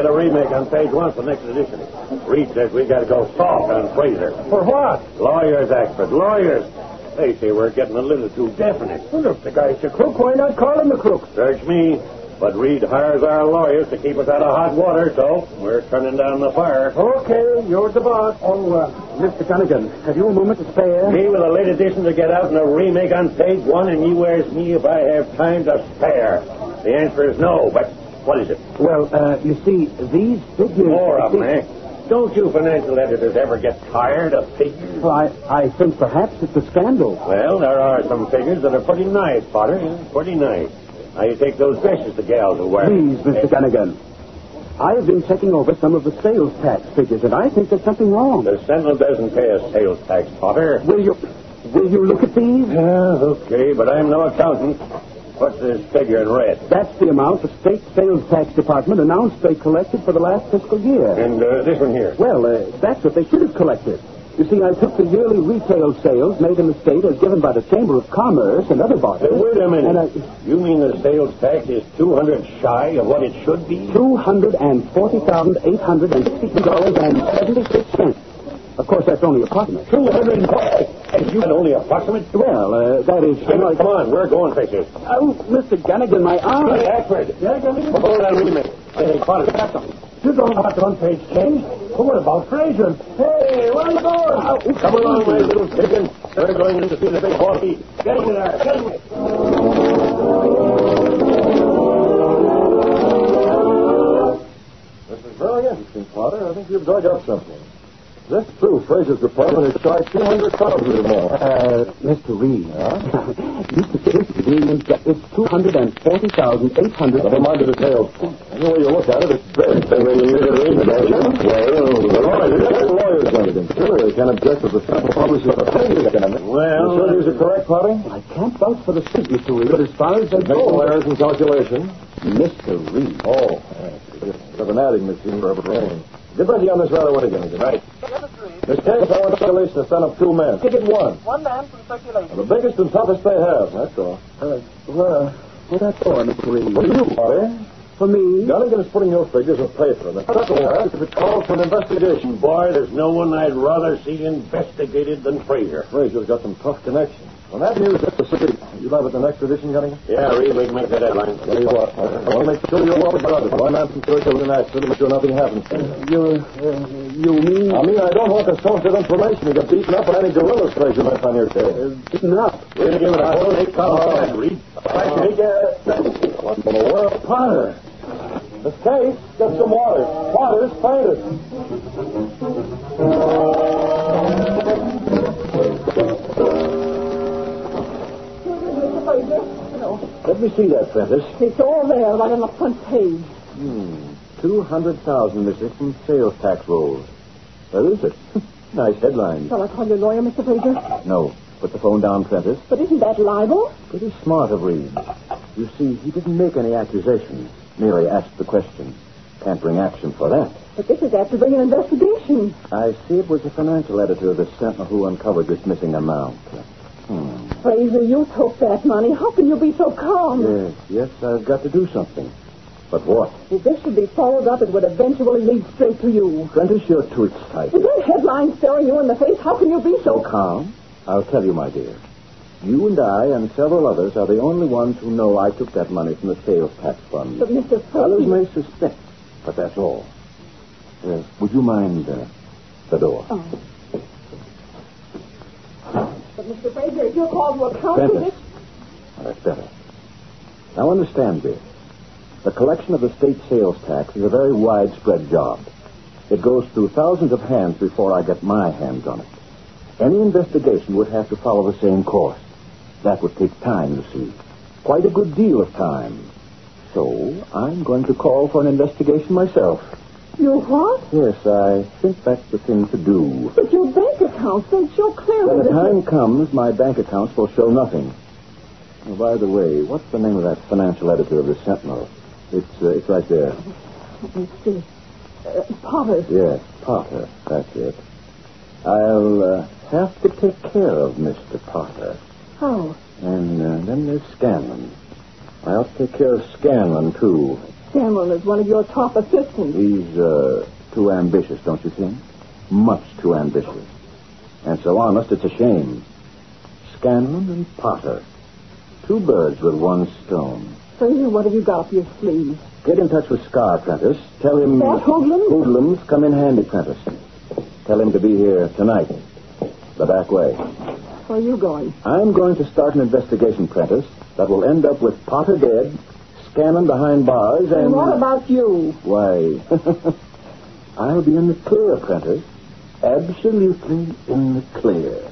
get a remake on page 1 for the next edition. Reed says we got to go soft on Fraser. For what? Lawyers, expert, lawyers. They say we're getting a little too definite. Well, look, the guy's a crook. Why not call him a crook? Search me. But Reed hires our lawyers to keep us out of hot water, so we're turning down the fire. Okay, you're the boss. Oh, Mr. Gunnigan, have you a moment to spare? Me with a late edition to get out and a remake on page 1, and you ask me if I have time to spare. The answer is no, but what is it? Well, you see, these figures... More of them, eh? Don't you financial editors ever get tired of figures? Well, I think perhaps it's a scandal. Well, there are some figures that are pretty nice, Potter. Pretty nice. Now, you take those dresses the gals will wear. Please, Mr. Gunnigan. I have been checking over some of the sales tax figures, and I think there's something wrong. The Sentinel doesn't pay a sales tax, Potter. Will you look at these? Okay, but I'm no accountant. What's this figure in red? That's the amount the state sales tax department announced they collected for the last fiscal year. And this one here? Well, that's what they should have collected. You see, I took the yearly retail sales made in the state as given by the Chamber of Commerce and other bodies. Wait a minute. And you mean the sales tax is $200 shy of what it should be? $240,862.76. Of course, that's only approximate. 240. And you had only approximate? Well, that is... Come on, we're going places. Oh, Mr. Gunnigan, my arm... Hey, Ashford. Yeah, Gunnigan? Hold on a minute. Hey, Potter. You don't have to on page 10. Well, what about Fraser? Hey, where are you going? Come along, my little chicken. They're going in to see the big horsey. Get in there. Get in there. This is very interesting, Potter. I think you've dug up something. That's true. Fraser's department has charged $200,000 or more. Mr. Reed. You specifically mean that it's $240,800. Never mind the details. Any way you look at it, it's big. Lawyers, Gunnigan. Surely they can't object to the sample publishes a figure. Well... You sure these are correct, Potter? I can't vouch for the suit, Mr. Reed, but as far as they Make no go... errors in calculation. Mr. Reed. Oh, you have an adding machine for everything. Get ready on this right away, Gunnigan. Right. This case, I want circulation to send up 2 men. Ticket 1. 1 man for circulation. The biggest and toughest they have, that's all. Well, that's all, Mr. Reed. What do you, Potter? For me? Gunnigan is putting your figures in paper. The second one, if it calls for an investigation. Boy, there's no one I'd rather see investigated than Fraser. Fraser's got some tough connections. When that news hits the city, you'll have it the next edition, Gunnigan? Yeah, Reed, we can make that headline. Tell you what, I want to make sure you're well regarded. One man from church over the next city, make sure nothing happens. You mean... I don't want the source of information to get beaten up by any guerrillas Fraser might on your case. Beaten up. We're going to give it a whole 8 column, Reed. What in the world? Potter! This case, get some water. Potter's fainted. Let me see that, Prentice. It's all there, right on the front page. 200,000 missing from sales tax rolls. Where is it? Nice headline. Shall I call your lawyer, Mr. Fraser? No. Put the phone down, Prentice. But isn't that libel? Pretty smart of Reed. You see, he didn't make any accusations. Merely asked the question. Can't bring action for that. But this is after bringing an investigation. I see it was the financial editor of the Sentinel who uncovered this missing amount. Fraser, you took that money. How can you be so calm? Yes, I've got to do something. But what? If this should be followed up, it would eventually lead straight to you. Prentice, you're too excited. With that headline staring you in the face, how can you be so calm? I'll tell you, my dear. You and I and several others are the only ones who know I took that money from the sales tax fund. But, Mr. Others may suspect, but that's all. Would you mind the door? Oh. But, Mr. Fraser, if you're called to account for Prentice. this... That's better. Now understand this. The collection of the state sales tax is a very widespread job. It goes through thousands of hands before I get my hands on it. Any investigation would have to follow the same course. That would take time, you see. Quite a good deal of time. So, I'm going to call for an investigation myself. You what? Yes, I think that's the thing to do. But your bank accounts, they show clearly When the that... time comes, my bank accounts will show nothing. Oh, by the way, what's the name of that financial editor of the Sentinel? It's right there. Let's see. Potter. Yes, Potter. That's it. I'll have to take care of Mr. Potter. How? And then there's Scanlon. I ought to take care of Scanlon, too. Scanlon is one of your top assistants. He's too ambitious, don't you think? Much too ambitious. And so honest, it's a shame. Scanlon and Potter. Two birds with one stone. Fraser, what have you got up your sleeve? Get in touch with Scar, Prentice. Tell him... That hoodlum? Hoodlums come in handy, Prentice. Tell him to be here tonight. The back way. Where are you going? I'm going to start an investigation, Prentice, that will end up with Potter dead, Scanlon behind bars, and... And what about you? Why, I'll be in the clear, Prentice. Absolutely in the clear.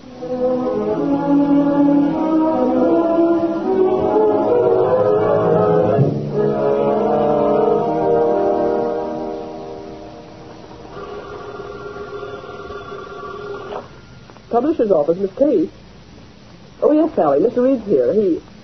Publisher's office, Miss Case. Oh, yes, Sally. Mr. Reed's here.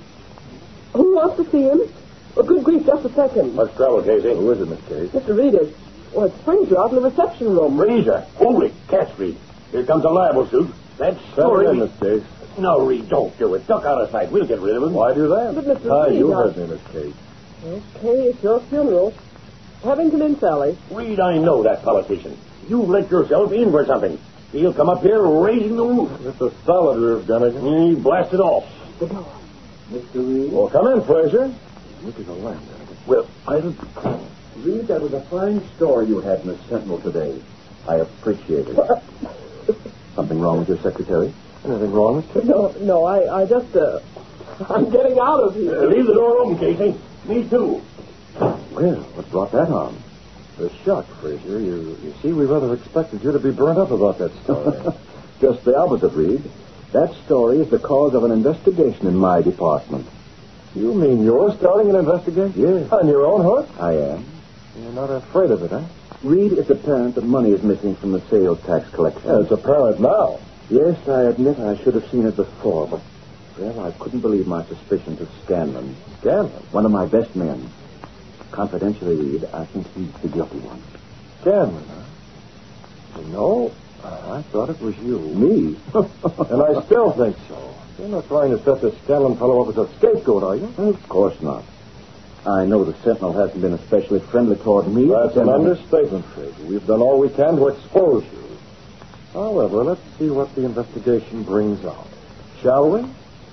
Who wants to see him? Oh, good grief, just a second. What's the trouble, Casey? Who is it, Miss Case? Mr. Reed is... Well, it's Fraser out in the reception room. Fraser? Holy cats, Reed. Here comes a libel suit. That story... Miss Case. No, Reed, don't do it. Duck out of sight. We'll get rid of him. Why do that? But, Mr. Reed... You heard me, Miss Case. Okay, it's your funeral. Have him come in, Sally. Reed, I know that politician. You've let yourself in for something. He'll come up here raising the roof. It's a solid roof, Gunnigan. He blasted off. The door. Mr. Reed? Well, come in, Fraser. Look at the lamp, Gunnigan. Well, Reed, that was a fine story you had in the Sentinel today. I appreciate it. Something wrong with your secretary? Anything wrong with her? No, I just, I'm getting out of here. leave the door open, Casey. Me too. Well, what brought that on? The shock, Fraser. You see, we rather expected you to be burnt up about that story. Just the opposite, Reed. That story is the cause of an investigation in my department. You mean you're starting an investigation? Yes. On your own hook? I am. You're not afraid of it, eh? Reed, it's apparent that money is missing from the sales tax collection. Yeah, it's apparent now. Yes, I admit I should have seen it before, but, well, I couldn't believe my suspicions of Scanlon. Scanlon? One of my best men. Confidentially, Reed, I think he's the guilty one. Scanlon, huh? You know, I thought it was you. Me? And I still think so. You're not trying to set this Scanlon fellow up as a scapegoat, are you? Of course not. I know the Sentinel hasn't been especially friendly toward me. That's an understatement, Fraser. We've done all we can to expose you. However, let's see what the investigation brings out. Shall we?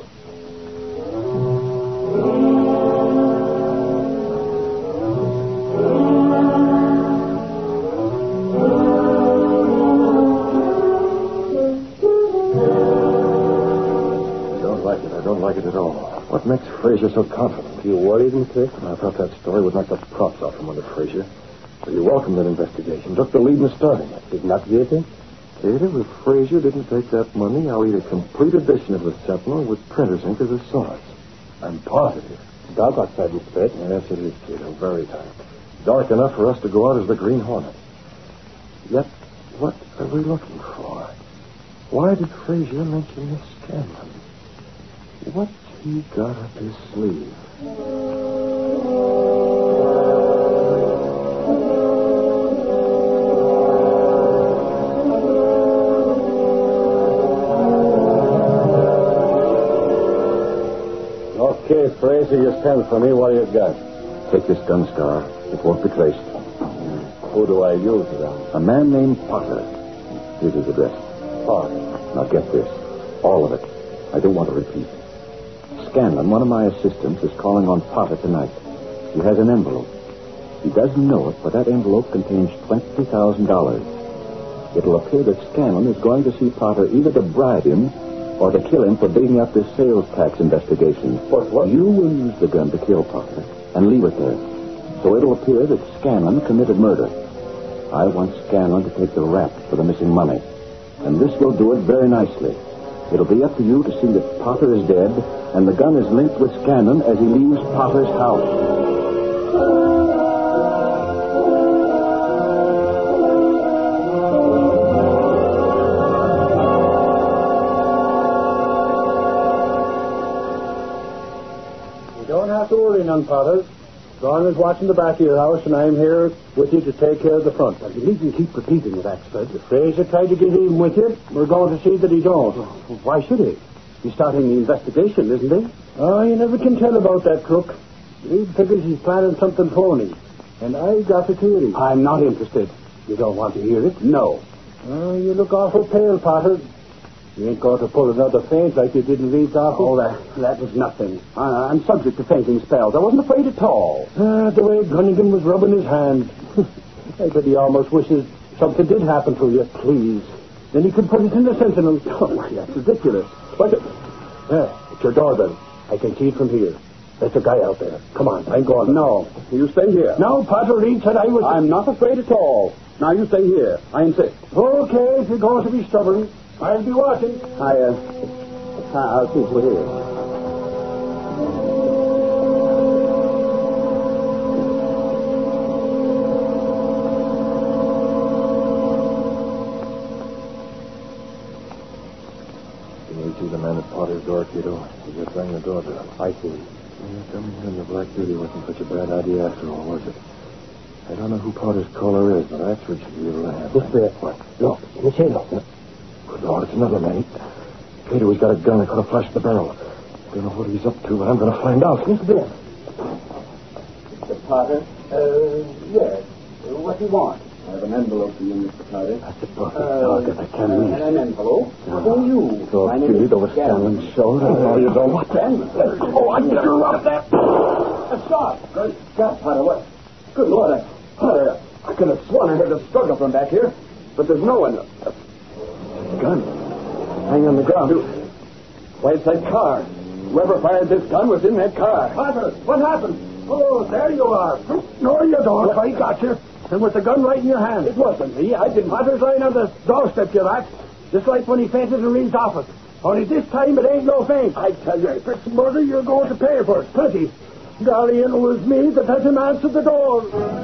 I don't like it at all. What makes Fraser so confident? You worried him, Kate? I thought that story would knock the props off from under Fraser. So you welcomed that investigation, took the lead in starting it. Did not get it? Katie, if Fraser didn't take that money, I'll eat a complete edition of the Sentinel with printer's ink as a source. I'm positive. Dark outside, Mr. Pitt. Yes, it is, Kato. Very dark. Dark enough for us to go out as the Green Hornet. Yet, what are we looking for? Why did Fraser mention this Scanlon? What's he got up his sleeve? Okay, Fraser, you send for me. What do you got? Take this gun, Star. It won't be traced. Who do I use it on? A man named Potter. Here's his address. Potter. Now get this. All of it. I don't want to repeat. Scanlon, one of my assistants, is calling on Potter tonight. He has an envelope. He doesn't know it, but that envelope contains $20,000. It'll appear that Scanlon is going to see Potter either to bribe him or to kill him for digging up this sales tax investigation. What? You will use the gun to kill Potter and leave it there. So it'll appear that Scanlon committed murder. I want Scanlon to take the rap for the missing money. And this will do it very nicely. It'll be up to you to see that Potter is dead and the gun is linked with Scanlon as he leaves Potter's house. You don't have to worry none, Potter. John is watching the back of your house, and I'm here with you to take care of the front. You needn't keep repeating it, Axford. If Fraser tried to get even with you, we're going to see that he don't. Why should he? He's starting the investigation, isn't he? Oh, you never can tell about that crook. He figures he's planning something phony. And I got the theory. I'm not interested. You don't want to hear it? No. Oh, you look awful pale, Potter. You ain't going to pull another faint like you did in Reed's office? Oh, that was nothing. I'm subject to fainting spells. I wasn't afraid at all. The way Gunnigan was rubbing his hands. I bet he almost wishes something did happen to you. Please. Then he could put it in the Sentinel. Oh, that's ridiculous. But, it's your doorbell. I can see it from here. There's a guy out there. Come on, I'm going. No, you stay here. No, Potter Reed said I was... I'm not afraid at all. Now you stay here. I insist. Okay, if you're going to be stubborn, I'll be watching. I'll keep you here. See the man at Potter's door, Kiddo. He just rang the doorbell. I see. Coming here in the Black Beauty wasn't such a bad idea after all, was it? I don't know who Potter's caller is, but Axford should be able to handle it. There. What? Look, in the shadow. Good Lord, it's another man. Cato, he's got a gun. I could have flashed the barrel. Don't know what he's up to, but I'm going to find out. Mr. Bill. Mr. Potter? Yes. What do you want? I have an envelope for you, Mr. Potter. That's a perfect target. I can't miss. An envelope? Who are you? So Judy over Scanlon's shoulder. Oh, you don't want that. Oh, I better up that. A shot. Good shot, Potter. What? Good Lord, Potter, I could have sworn I heard a struggle from back here, but there's no one. Gun. Hanging on the ground. Why, it's that car. Whoever fired this gun was in that car. Potter, what happened? Oh, there you are. No, you don't. I got you. And with the gun right in your hand. It wasn't me. I didn't. Potter's lying on the doorstep, you rat. Just like when he fainted in Reed's office. Only this time it ain't no faint. I tell you, if it's murder, you're going to pay for it. Plenty. Golly, it was me that had him answer the door.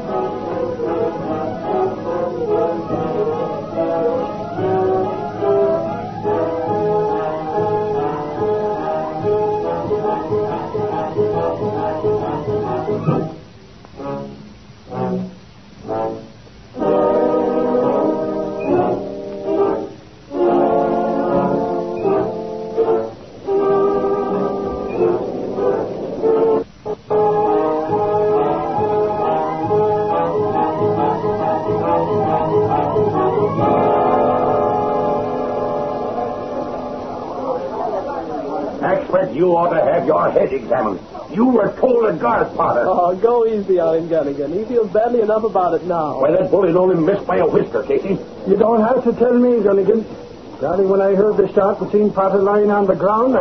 You ought to have your head examined. You were told to guard Potter. Oh, go easy on him, Gunnigan. He feels badly enough about it now. Why, that bullet only missed by a whisker, Casey. You don't have to tell me, Gunnigan. Golly, when I heard the shot and seen Potter lying on the ground,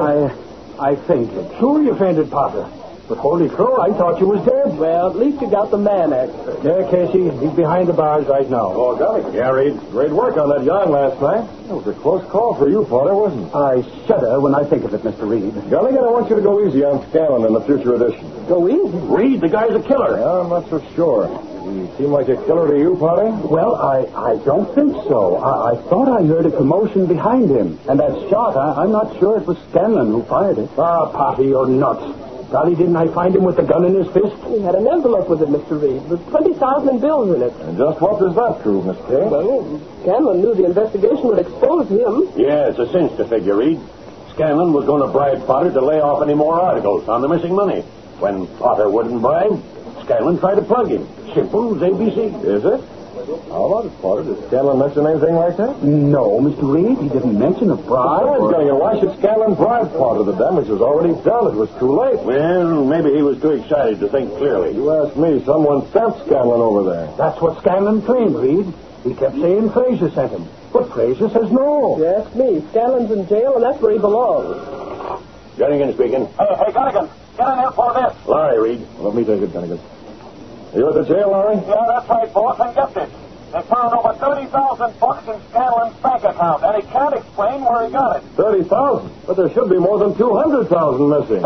I fainted. Sure you fainted, Potter. But holy crow, I thought you was dead. Well, at least you got the man, Axford. Yeah, Casey, he's behind the bars right now. Oh, golly. Yeah, Reed. Great work on that yarn last night. That was a close call for you, Potter, wasn't it? I shudder when I think of it, Mr. Reed. Gunnigan, I want you to go easy on Scanlon in the future edition. Go easy? Reed, the guy's a killer. Yeah, I'm not so sure. He seem like a killer to you, Potter? Well, I don't think so. I thought I heard a commotion behind him. And that shot, I'm not sure it was Scanlon who fired it. Ah, Potty, you're nuts. Golly, didn't I find him with the gun in his fist? He had an envelope with it, Mr. Reed, with 20,000 in bills in it. And just what does that prove, Miss Kay? Well, Scanlon knew the investigation would expose him. Yeah, it's a cinch to figure, Reed. Scanlon was going to bribe Potter to lay off any more articles on the missing money. When Potter wouldn't bribe, Scanlon tried to plug him. Simple as ABC. Is it? How about it, Potter? Did Scanlon mention anything like that? No, Mr. Reed. He didn't mention a bribe. Why should Scanlon bribe Potter? The damage was already done. It was too late. Well, maybe he was too excited to think clearly. You ask me. Someone sent Scanlon over there. That's what Scanlon claimed, Reed. He kept saying Fraser sent him. But Fraser says no. You ask me. Scanlon's in jail, and that's where he belongs. Gunnigan speaking. Hey, Gunnigan. Get in here for this. Larry, Reed. Let me take it, Gunnigan. Are you at the jail, Larry? Yeah, that's right, boss. And get this. They found over 30,000 bucks in Scanlon's bank account, and he can't explain where he got it. 30,000? But there should be more than 200,000 missing.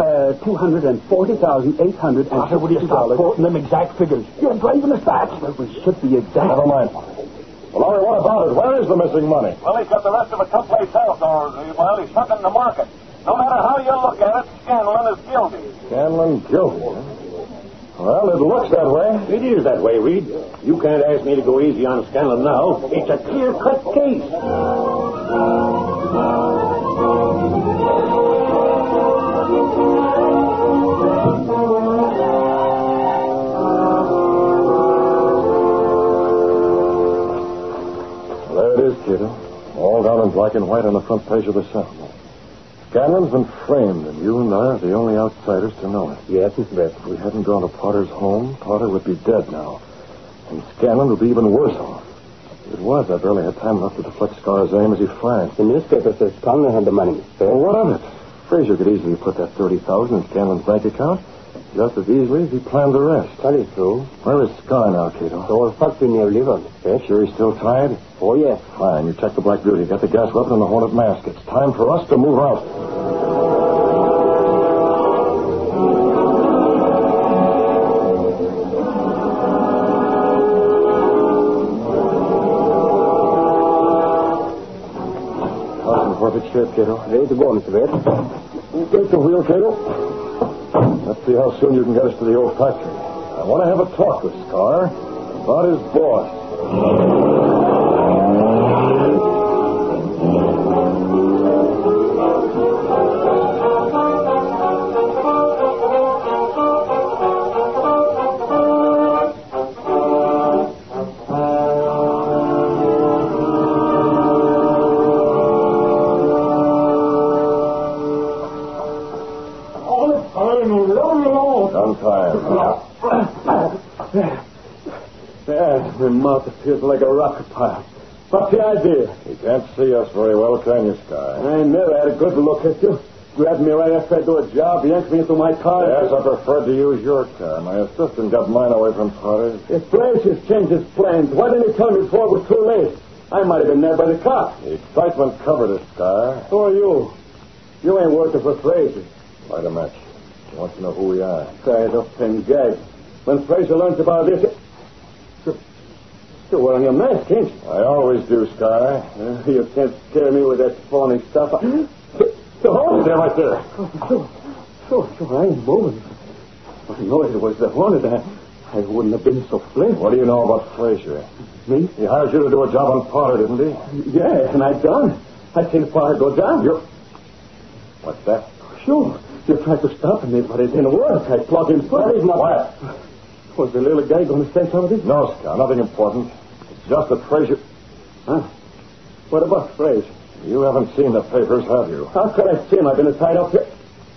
$240,850. Would you stop quoting them exact figures? You're driving us back. Well, we should be exact. Never mind. Well, Larry, what about it? Where is the missing money? Well, he's got the rest of it someplace else, or, well, he's stuck in the market. No matter how you look at it, Scanlon is guilty. Scanlon guilty, huh? Well, it looks that way. It is that way, Reed. You can't ask me to go easy on Scanlon now. It's a clear-cut case. in black and white on the front page of the Sentinel. Scanlon's been framed, and you and I are the only outsiders to know it. Yes, Mr. Red. If we hadn't gone to Potter's home, Potter would be dead now. And Scanlon would be even worse off. It was. I barely had time enough to deflect Scar's aim as he fired. The newspaper says Scanlon had the money, Mr. Well, what of it? Fraser could easily put that $30,000 in Scanlon's bank account, just as easily as he planned the rest. That is true. Where is Scar now, Cato? The old factory near Liver, Mr. Sure he's still tied? Oh, yes. Fine. You check the Black Beauty. Got the gas weapon and the Hornet mask. It's time for us to move out. Perfect shape, Cato. Ready to go, Mr. Red. Take the wheel, Cato. Let's see how soon you can get us to the old factory. I want to have a talk with Scar about his boss. My mouth feels like a rocket pile. What's the idea? You can't see us very well, can you, Scar? I never had a good look at you. Grabbed me right after I do a job, yanked me into my car. Yes, I preferred to use your car. My assistant got mine away from Potter's. If Fraser's changed his plans, why didn't he tell me before it was too late? I might have been there by the cops. The excitement covered it, Scar. Who are you? You ain't working for Fraser. Light a match. I want to know who we are. Tied up and gagged. When Fraser learns about this... You're wearing a mask, ain't you? I always do, Scar. You can't scare me with that phony stuff. The Hornet! There, right there. Sure, I ain't moving. I know it was the Hornet. I wouldn't have been so flint. What do you know about Fraser? Me? He hired you to do a job on Potter, didn't he? Yeah, and I done. I seen Potter go down. What's that? Sure. You tried to stop me, but it didn't work. I plugged him first. What? Was the little guy going to say something? No, Scar, nothing important. It's just that Fraser... Huh? What about Fraser? You haven't seen the papers, have you? How could I see him? I've been tied up here.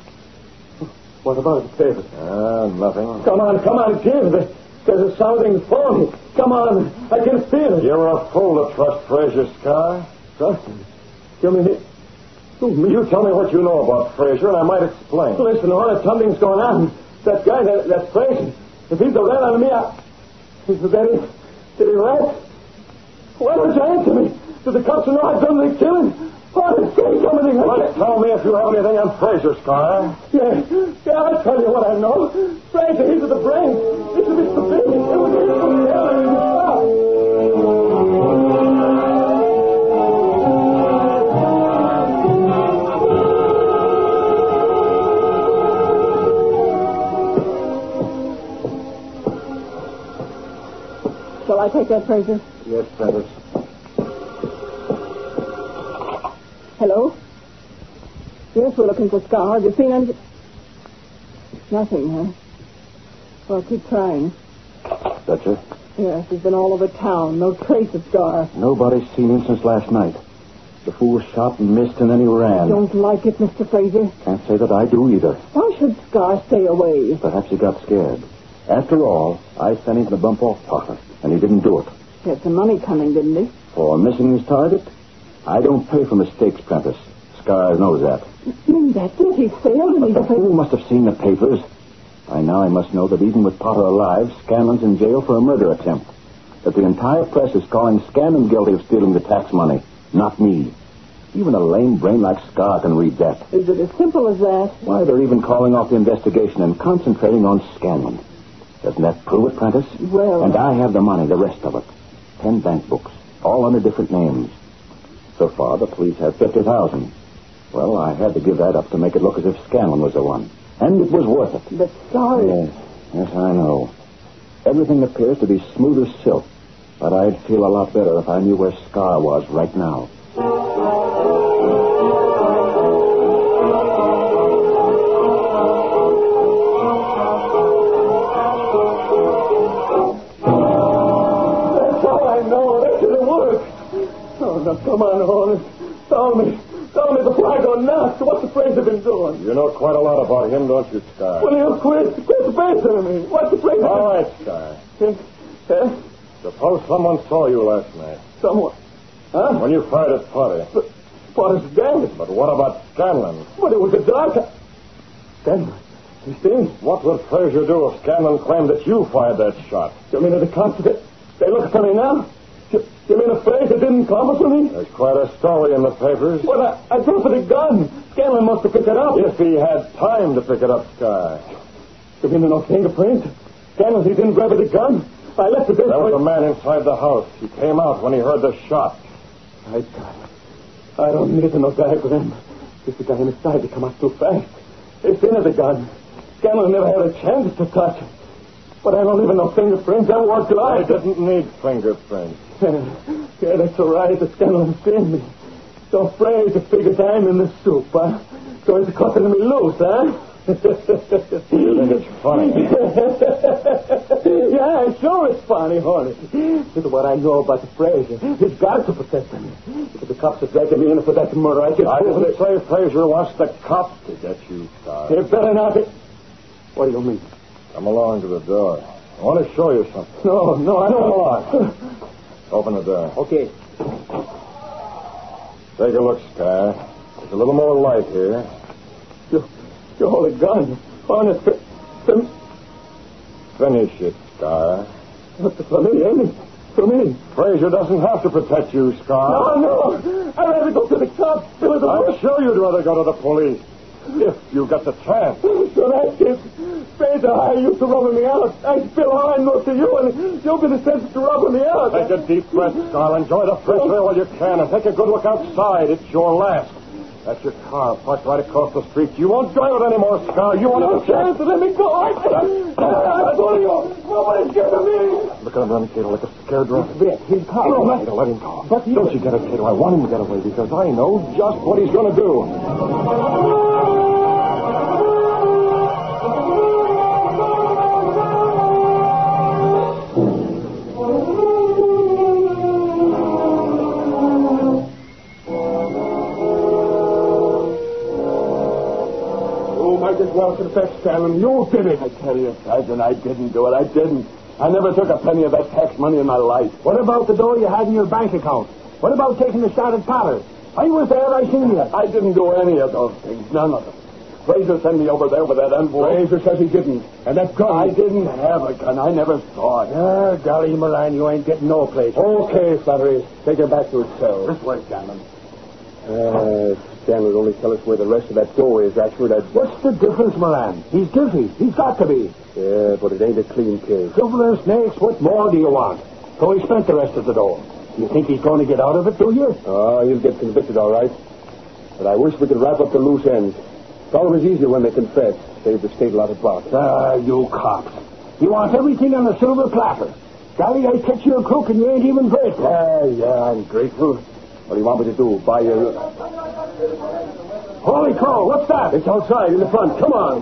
What about the papers? Nothing. Come on, give it. There's something phony. Come on, I can feel it. You're a fool to trust Fraser, Scar. Trust him? You mean You tell me what you know about Fraser, and I might explain. Listen, Hornet, something's going on. That guy, that's Fraser. If he's a rat on me, did he rat? Why don't you answer me? Do the cops know I've done the killing? Hornet, say something. Tell me if you have anything on Fraser, Scar. Yeah, I'll tell you what I know. Fraser, he's at the brain. He's a Mr. Big. It was him from the other in the shop. Shall I take that, Fraser? Yes, Prentice. Hello? Yes, we're looking for Scar. Have you seen anything? Nothing, huh? Well, keep trying. That's it? Yes, he's been all over town. No trace of Scar. Nobody's seen him since last night. The fool shot and missed, and then he ran. Don't like it, Mr. Fraser. Can't say that I do either. Why should Scar stay away? Perhaps he got scared. After all, I sent him to bump off Potter, and he didn't do it. He had some money coming, didn't he? For missing his target? I don't pay for mistakes, Prentice. Scar knows that. That's it. He's failed, and The fool must have seen the papers. By now I must know that even with Potter alive, Scanlon's in jail for a murder attempt. That the entire press is calling Scanlon guilty of stealing the tax money, not me. Even a lame brain like Scar can read that. Is it as simple as that? Why, they're even calling off the investigation and concentrating on Scanlon. Doesn't that prove it, Prentice? Well... And I have the money, the rest of it. 10 bank books, all under different names. So far, the police have $50,000. Well, I had to give that up to make it look as if Scanlon was the one. And it was worth it. But Scar... Yes, I know. Everything appears to be smooth as silk. But I'd feel a lot better if I knew where Scar was right now. That's all I know. That should have worked. Oh, now, come on, Hornet. Tell me before I go nuts. What's the Fraser been doing? You know quite a lot about him, don't you, Sky? Well, you quit basing me. What's the Fraser? All right, Sky. Suppose someone saw you last night. Someone? Huh? When you fired at Potter. But Potter's dead. But what about Scanlon? But it was a dark... Scanlon? You see? What would Fraser do if Scanlon claimed that you fired that shot? You mean the cops, they look for me now? You mean the Fraser didn't come for me? There's quite a story in the papers. Well, I dropped the gun. Scanlon must have picked it up. If he had time to pick it up, Sky. You mean there no fingerprints? Scanlon, he didn't grab the gun? I left the desk. There was a man inside the house. He came out when he heard the shot. I don't need no diagram. Just the guy inside to come out too fast. It's in the gun. Scanlon never had a chance to touch it. But I don't even know fingerprints. I worked it out. I didn't need fingerprints. Yeah, that's all right. The Scanlon seen me. So Fraser figures I'm in the soup, huh? So he's cutting me loose, huh? You think it's funny? Yeah, sure it's funny, honey. Look at what I know about the Fraser. He's got to protect me. If the cops are dragging me in for that murder, I didn't say Fraser wants the cops to get you, Sky. You better not. What do you mean? Come along to the door. I want to show you something. No, I don't want. Open the door. Okay. Take a look, Sky. There's a little more light here. You hold a gun. Honest. Finish it, Sky. For me, ain't it? For me. Fraser doesn't have to protect you, Sky. No. I'd rather go to the cops. I'm sure you'd rather go to the police. If you got the chance. So that's it. Fraser, I used to rubbing me out. I spill all I know to you, and you'll be the sense to rubbing me out. Take a deep breath, Sky. Enjoy the fresh air while you can, and take a good look outside. It's your last. That's your car parked right across the street. You won't drive it anymore, Sky. You won't have a chance. Let me go. I'm telling you. Nobody's getting me. Look at him run, Cato, like a scared rabbit. He's caught. No, Cato, let him go. Don't you get it, Cato. I want him to get away because I know just what he's going to do. Well, confess, Scanlon, you did it. I tell you, Sergeant, I didn't do it. I didn't. I never took a penny of that tax money in my life. What about the dough you had in your bank account? What about taking the shot at Potter? I was there. I seen you. I didn't do any of those things. None of them. Fraser sent me over there with that envelope. Fraser says he didn't. And that gun. I didn't have a gun. I never saw it. Golly, Moran, you ain't getting no place. Okay, Flattery. Take him back to his cell. This way, Scanlon. Scanlon would only tell us where the rest of that dough is, actually. What's the difference, Moran? He's guilty. He's got to be. Yeah, but it ain't a clean case. Governor Snakes, what more do you want? So he spent the rest of the dough. You think he's going to get out of it, do you? Oh, he'll get convicted, all right. But I wish we could wrap up the loose ends. It's always easier when they confess. Save the state a lot of bucks. You cops. You want everything on a silver platter. Golly, I catch you a crook and you ain't even grateful. Yeah, I'm grateful. What do you want me to do? Buy you... Holy crow, what's that? It's outside, in the front. Come on.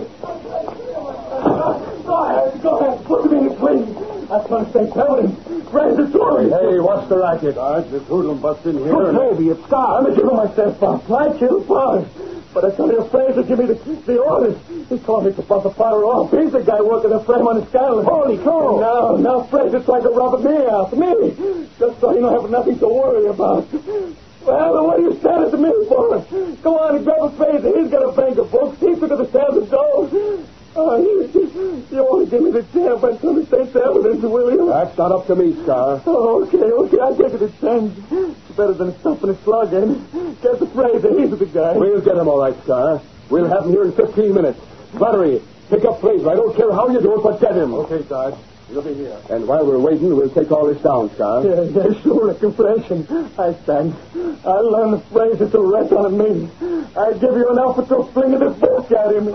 Go ahead. Put him in, please. That's going to stay permanent. Fraser Torrey. Hey, what's the racket? This hoodlum bust in here. Good baby, it's Scott. I'm giving myself up. I killed Potter. But I tell you, Fraser give me the orders. He told me to bust the Potter off. He's the guy working the frame on his Scanlon. Holy crow. Now Fraser's trying to rob me out. Me. Just so he don't have nothing to worry about. Well, what are you standing to me for? Go on and grab a Fraser. He's got a bank of books. He's going to stand the dough. You want to give me the chance by some state evidence, will you? That's not up to me, Scar. Okay. I'll take it a chance. It's better than stuffing a slug in. Get the Fraser. He's the guy. We'll get him all right, Scar. We'll have him here in 15 minutes. Flattery, pick up Fraser. I don't care how you do it, but get him. Okay, Sarge. You'll be here. And while we're waiting, we'll take all this down, Scar. Yeah, sure, a confession. I stand. I'll learn the Fraser to rest on me. I'll give you an outfit to fling this book at him.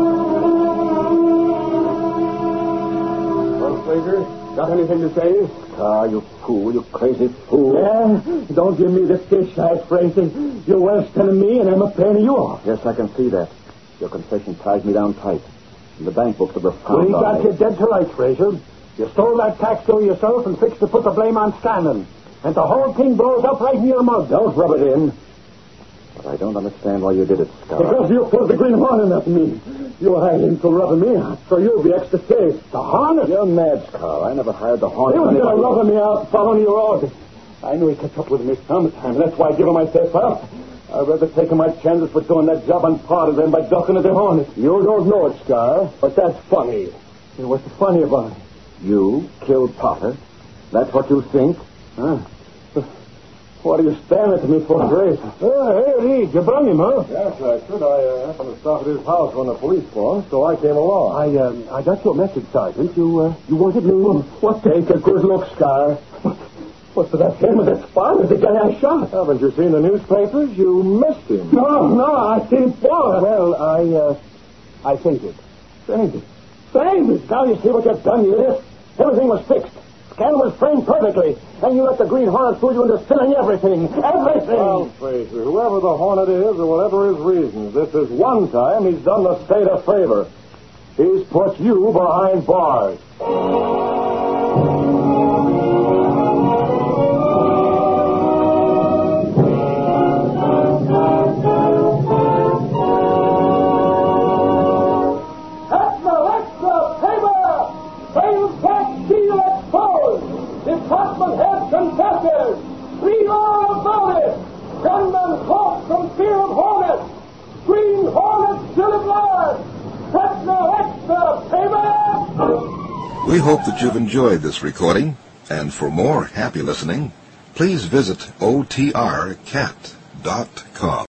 Got anything to say? Scar, you fool, you crazy fool. Yeah? Don't give me the fish eyes, Fraser. You're worse than me, and I'm a paying you off. Yes, I can see that. Your confession ties me down tight. And the bank books that were found We on got me. you dead to rights, Fraser. You stole that tax dough yourself and fixed to put the blame on Scanlon. And the whole thing blows up right in your mug. Don't rub it in. But I don't understand why you did it, Scar. Because you pulled the Green Hornet at me. You hired him to rub me out, so you'll be extra safe. The Hornet? You're mad, Scar. I never hired the Hornet. He was going to anybody. rub me out following your orders. I knew he'd catch up with me sometime. That's why I give him myself up. I'd rather take my chances for doing that job on part than by ducking at the Hornet. You don't know it, Scar, but that's funny. And what's funny about it? You killed Potter? That's what you think? Huh? What are you staring at me for, Grace? Hey, Reed, you brought him, huh? Yes, I could. I happened to stop at his house when the police phoned, so I came along. I got your message, Sergeant. You wanted me? What? Take a good look, Scar. What's that him with that spot? The guy I shot. Haven't you seen the newspapers? You missed him. No, I seen Paul. Well, I fainted. Fainted? Now you see what you've done, you idiot. Everything was fixed. Scanlon was framed perfectly. And you let the Green Hornet fool you into spilling everything. Everything! Well, Fraser, whoever the Hornet is or whatever his reasons, this is one time he's done the state a favor. He's put you behind bars. Department head confessors! Read all about it! Gunmen fought from fear of Hornets! Green Hornet still at large! That's no extra, paper! We hope that you've enjoyed this recording, and for more happy listening, please visit otrcat.com.